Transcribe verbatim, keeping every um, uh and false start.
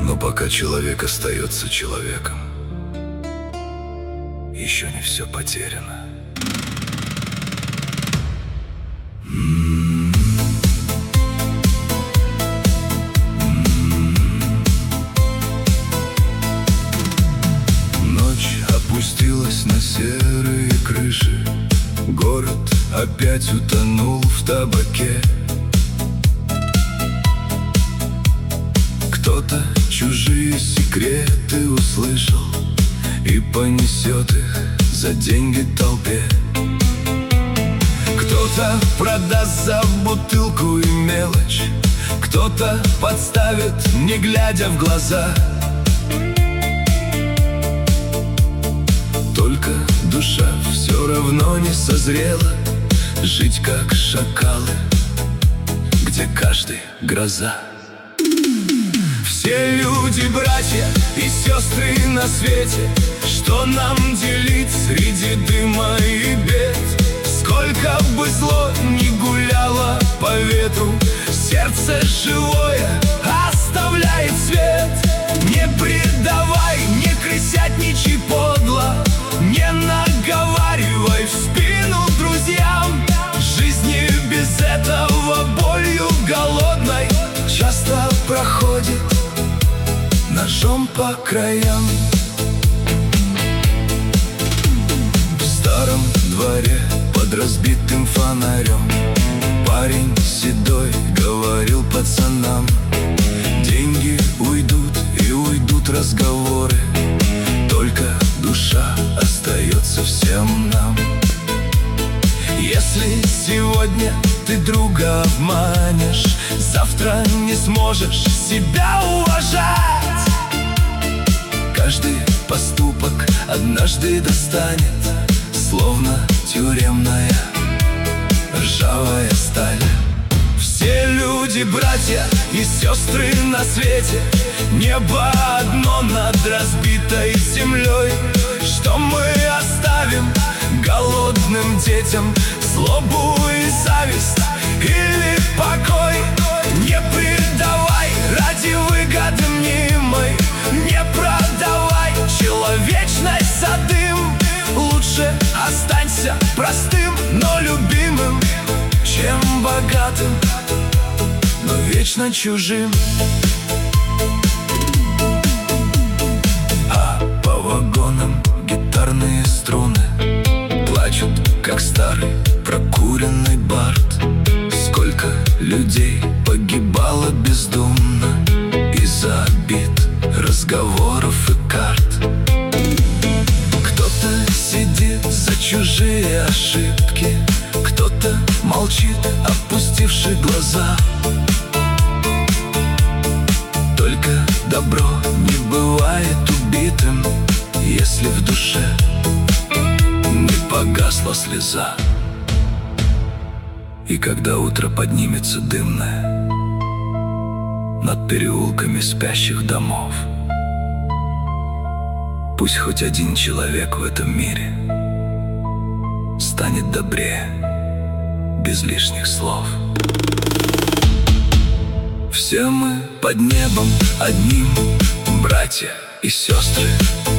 Но пока человек остается человеком, еще не все потеряно. Ночь опустилась на серые крыши, город опять утонул в табаке. Кто-то чужие секреты услышал и понесет их за деньги толпе. Кто-то продаст за бутылку и мелочь, кто-то подставит, не глядя в глаза. Только душа все равно не созрела жить как шакалы, где каждый гроза. Все люди братья и сестры на свете, что нам делить среди дыма и бед? Сколько бы зло ни гуляло по ветру, сердце живое оставляет свет. Не предавай, не крысятничай подло, не наговаривай в спину друзьям. Жизни без этого болью голодной часто проходит ножом по краям. В старом дворе под разбитым фонарем парень седой говорил пацанам: деньги уйдут и уйдут разговоры, только душа остается всем нам. Если сегодня ты друга обманешь, завтра не сможешь себя уважать. Каждый поступок однажды достанет, словно тюремная ржавая сталь. Все люди братья и сестры на свете, небо одно над разбитой землей. Что мы оставим голодным детям? Злобу и зависть или покой? Не предавай ради выгоды мнимой, не продавай человечность за дым. Лучше останься простым, но любимым, чем богатым, но вечно чужим. А по вагонам гитарные струны плачут, как старый прокуренный бард. Сколько людей погибало бездумно из-за обид, разговоров и карт. Кто-то сидит за чужие ошибки, кто-то молчит, опустивши глаза. Только добро не бывает убитым, если в душе не погасла слеза. И когда утро поднимется дымное над переулками спящих домов, пусть хоть один человек в этом мире станет добрее, без лишних слов. Все мы под небом одним, братья и сестры.